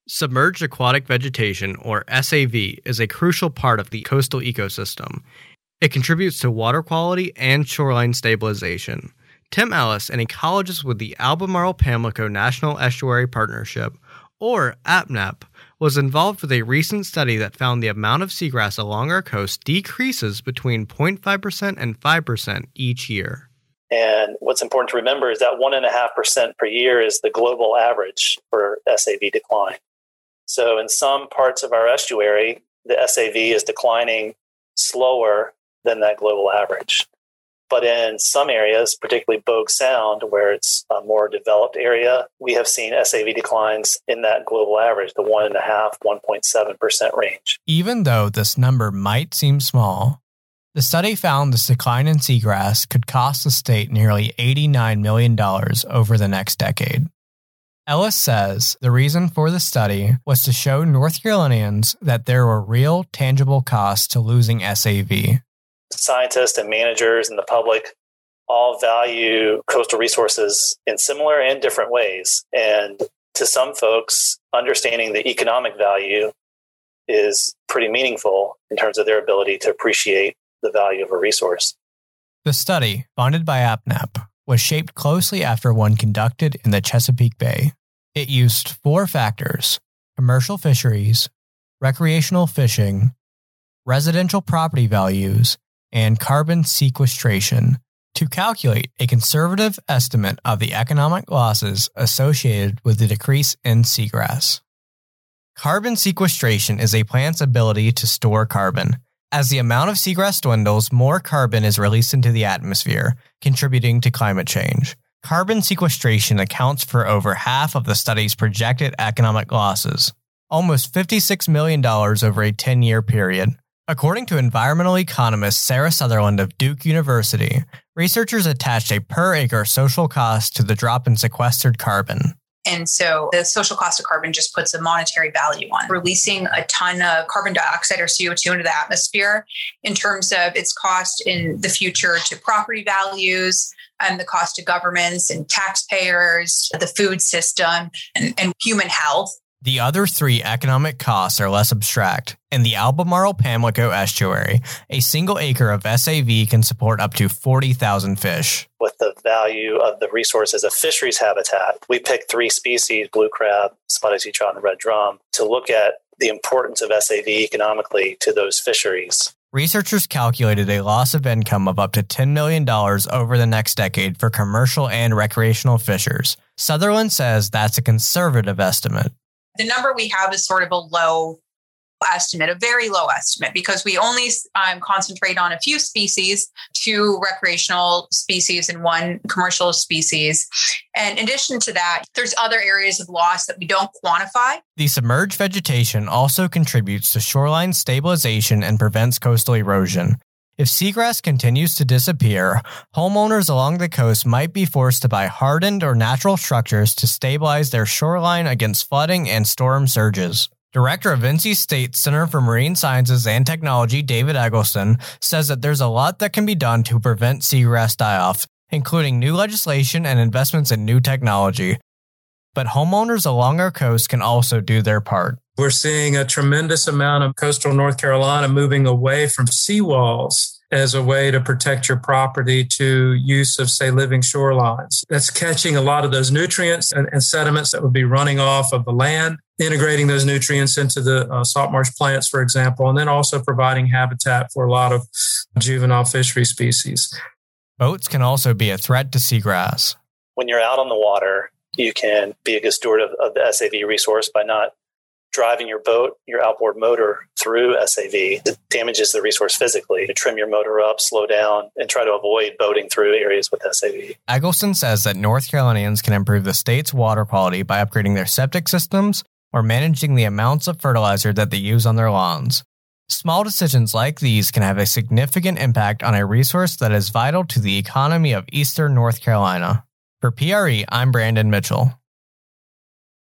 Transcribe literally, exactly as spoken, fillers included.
Submerged aquatic vegetation, or S A V, is a crucial part of the coastal ecosystem. It contributes to water quality and shoreline stabilization. Tim Ellis, an ecologist with the Albemarle-Pamlico National Estuary Partnership, or A P N A P, was involved with a recent study that found the amount of seagrass along our coast decreases between zero point five percent and five percent each year. And what's important to remember is that one point five percent per year is the global average for S A V decline. So in some parts of our estuary, the S A V is declining slower than that global average. But in some areas, particularly Bogue Sound, where it's a more developed area, we have seen S A V declines in that global average, the one point five, one point seven percent range. Even though this number might seem small, the study found this decline in seagrass could cost the state nearly eighty-nine million dollars over the next decade. Ellis says the reason for the study was to show North Carolinians that there were real, tangible costs to losing S A V. Scientists and managers and the public all value coastal resources in similar and different ways. And to some folks, understanding the economic value is pretty meaningful in terms of their ability to appreciate the value of a resource. The study, funded by A P N A P, was shaped closely after one conducted in the Chesapeake Bay. It used four factors: commercial fisheries, recreational fishing, residential property values, and carbon sequestration to calculate a conservative estimate of the economic losses associated with the decrease in seagrass. Carbon sequestration is a plant's ability to store carbon. As the amount of seagrass dwindles, more carbon is released into the atmosphere, contributing to climate change. Carbon sequestration accounts for over half of the study's projected economic losses, almost fifty-six million dollars over a ten-year period. According to environmental economist Sarah Sutherland of Duke University, researchers attached a per-acre social cost to the drop in sequestered carbon. And so the social cost of carbon just puts a monetary value on releasing a ton of carbon dioxide or C O two into the atmosphere in terms of its cost in the future to property values and the cost to governments and taxpayers, the food system, and, and human health. The other three economic costs are less abstract. In the Albemarle-Pamlico estuary, a single acre of S A V can support up to forty thousand fish. With the value of the resource as a fisheries habitat, we picked three species, blue crab, spotted sea trout, and red drum, to look at the importance of S A V economically to those fisheries. Researchers calculated a loss of income of up to ten million dollars over the next decade for commercial and recreational fishers. Sutherland says that's a conservative estimate. The number we have is sort of a low estimate, a very low estimate, because we only um, concentrate on a few species, two recreational species and one commercial species. And in addition to that, there's other areas of loss that we don't quantify. The submerged vegetation also contributes to shoreline stabilization and prevents coastal erosion. If seagrass continues to disappear, homeowners along the coast might be forced to buy hardened or natural structures to stabilize their shoreline against flooding and storm surges. Director of N C State's Center for Marine Sciences and Technology, David Eggleston, says that there's a lot that can be done to prevent seagrass die-off, including new legislation and investments in new technology. But homeowners along our coast can also do their part. We're seeing a tremendous amount of coastal North Carolina moving away from seawalls as a way to protect your property to use of, say, living shorelines. That's catching a lot of those nutrients and, and sediments that would be running off of the land, integrating those nutrients into the uh, salt marsh plants, for example, and then also providing habitat for a lot of juvenile fishery species. Boats can also be a threat to seagrass. When you're out on the water, you can be a good steward of, of the S A V resource by not driving your boat, your outboard motor through S A V. It damages the resource physically. To trim your motor up, slow down, and try to avoid boating through areas with S A V. Eggleston says that North Carolinians can improve the state's water quality by upgrading their septic systems or managing the amounts of fertilizer that they use on their lawns. Small decisions like these can have a significant impact on a resource that is vital to the economy of eastern North Carolina. For P R E, I'm Brandon Mitchell.